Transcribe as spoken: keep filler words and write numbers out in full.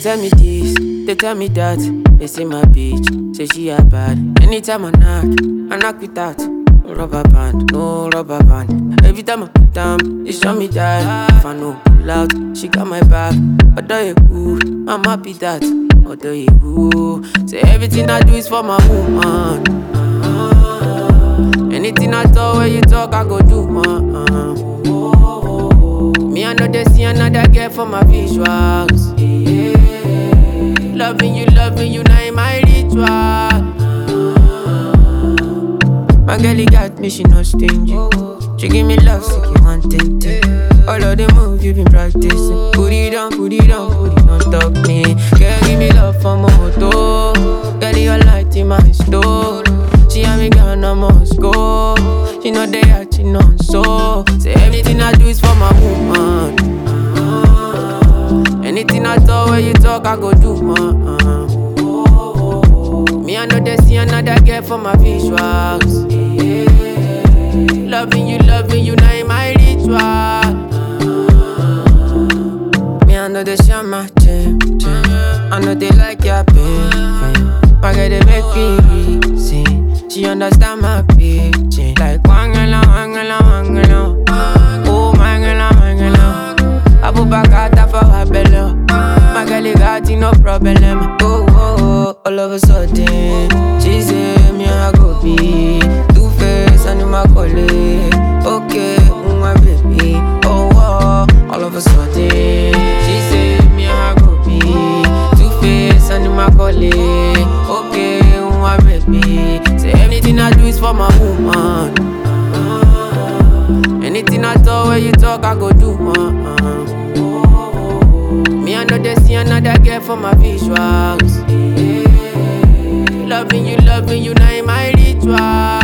tell me this, they tell me that. They say my bitch, say she a bad. Anytime I knock, I knock with that. No rubber band, no rubber band. Every time I put down, they show me that. If I no pull out, she got my back. Although you ooh, I'm happy that. Although you ooh, say everything I do is for my woman. Anything I talk, when you talk, I go do, uh-uh. Me, I know they see another girl for my visuals. Yeah. Loving you, loving you, now in my ritual. My girlie got me, she no stingy. She give me love, so you want it. All of the moves you been practicing. Put it on, put it on, put it on top me. Girl, give me love for my moto. Girl, your light in my store. She and me gone, I must go. She know they are, she know so. Say everything I do is for my woman. Anything I talk, when you talk, I go do, uh-uh. Me, I know they see another girl for my visuals. Yeah. Loving you, loving you, now in my ritual. Me, I know they share my gym, gym. I know they like your baby. My girl, they make me reason. She understand my pitching. Like wangala, wangala, wangala. Oh, mangala, mangala. I put back out for her belly. My girl, got no problem. Oh, oh, oh, all of a sudden, she say me I go be Two Face and my colleague. Okay, my baby. Oh, oh, all of a sudden, she say me I go be Two Face and my colleague. Okay, my baby. Say anything I do is for my woman. Anything I talk, when you talk, I go do, uh-uh. Me, I know they see another girl for my visuals. Yeah. Loving you, loving you, now in my ritual.